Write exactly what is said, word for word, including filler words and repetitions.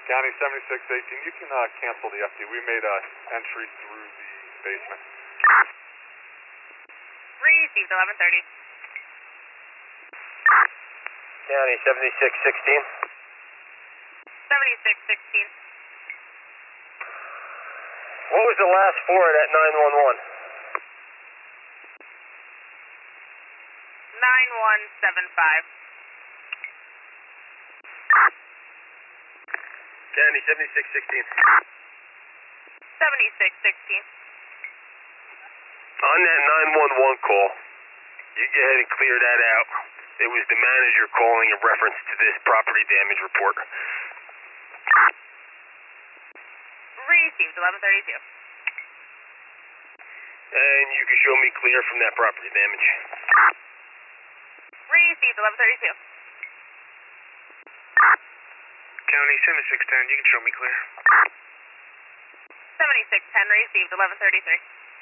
County seventy-six eighteen, you can uh, cancel the F T. We made an entry through the basement. Received eleven thirty. County seventy-six sixteen. seventy-six sixteen. What was the last four of that nine one one? nine one seven five. County seventy-six sixteen. seventy-six sixteen. On that nine one one call, you go ahead and clear that out. It was the manager calling in reference to this property damage report. Received eleven thirty-two. And you can show me clear from that property damage. Received eleven thirty-two. County seventy-six ten, you can show me clear. seventy-six ten, received eleven thirty-three.